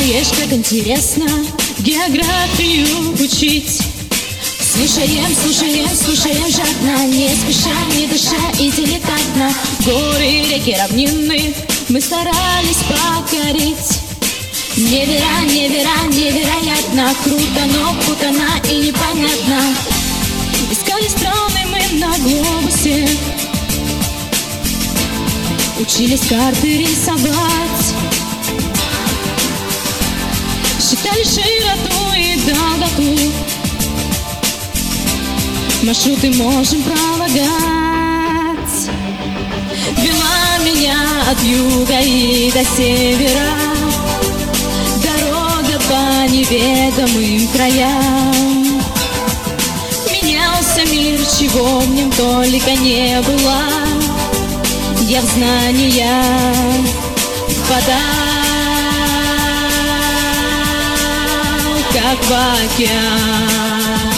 Знаешь, как интересно географию учить. Слушаем, слушаем, слушаем жадно, не спеша, не дыша и деликатно. Горы, реки, равнины мы старались покорить. Невероятно, круто, но путано и непонятно. Искали страны мы на глобусе, учились карты рисовать, считали широту и долготу, маршруты можем пролагать. Вела меня от юга и до севера дорога по неведомым краям. Менялся мир, чего в нем только не было. Я в знания впадал, как в океан.